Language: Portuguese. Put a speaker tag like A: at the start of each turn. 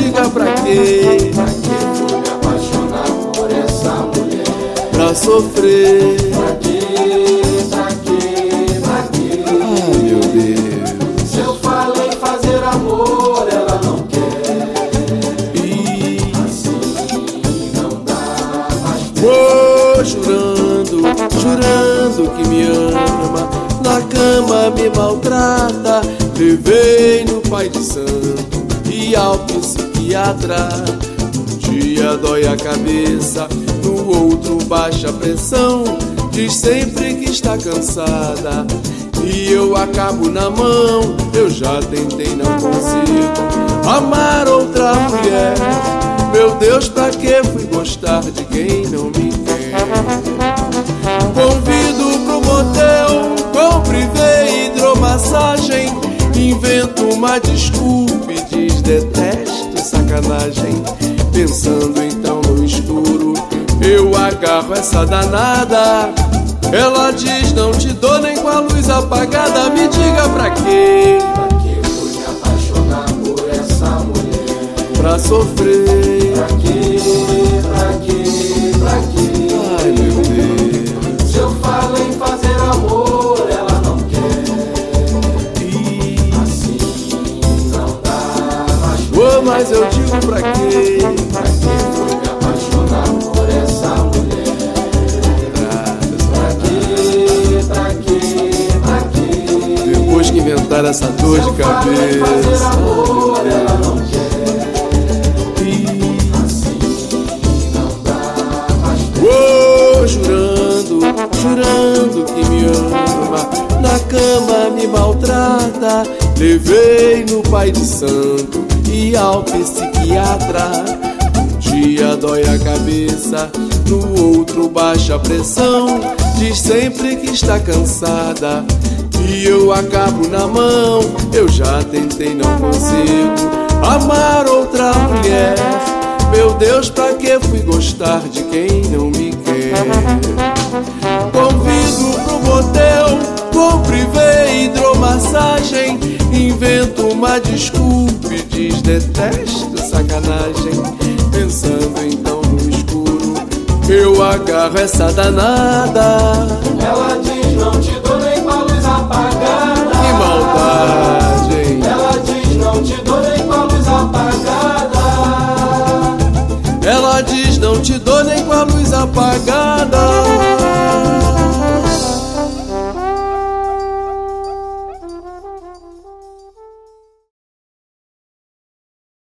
A: diga pra quê?
B: Pra que fui me apaixonar por essa mulher?
A: Pra sofrer.
B: Pra quê? Pra quê? Pra quê?
A: Ai, meu Deus.
B: Se eu falei fazer amor, ela não quer.
A: E
B: Assim não dá mais.
A: vou jurando, jurando que me ama. Na cama me maltrata. Levei no pai de santo e ao psiquiatra. Um dia dói a cabeça, no outro baixa a pressão. Diz sempre que está cansada e eu acabo na mão. Eu já tentei, não consigo amar outra mulher. Meu Deus, pra que fui gostar de quem não me quer? Convido pro motel com privê, hidromassagem. Invento uma desculpa e diz detesto sacanagem. Pensando então no escuro, eu agarro essa danada. Ela diz não te dou nem com a luz apagada. Me diga pra quê?
B: Pra que fui me apaixonar por essa mulher?
A: Pra sofrer.
B: Pra quê? Pra quê? Pra quê?
A: Ai, meu Deus.
B: Se eu falo em fazer amor, ela não quer.
A: E
B: Assim não dá mais.
A: oh, mas eu digo pra quê?
B: Pra que fui me apaixonar por essa mulher? Pra quê? Pra quê? Pra quê?
A: Depois que inventaram essa dor de
B: Se eu falo em fazer
A: cabeça.
B: amor, ela não quer.
A: E
B: Assim não dá mais.
A: vou jurando, jurando que me ama. Na cama me maltrata. Levei no pai de santo e ao psiquiatra. Um dia dói a cabeça, no outro baixa a pressão. Diz sempre que está cansada e eu acabo na mão. Eu já tentei, não consigo amar outra mulher. Meu Deus, pra que fui gostar de quem não me quer? Convido pro motel com privê, hidromassagem. Invento uma desculpa e diz detesto sacanagem. Pensando então no escuro, eu agarro essa danada.
B: Ela diz não te dou nem com a luz apagada.
A: Que maldade, hein?
B: Ela diz não te dou nem com a luz apagada.
A: Ela diz não te dou nem com a luz apagada.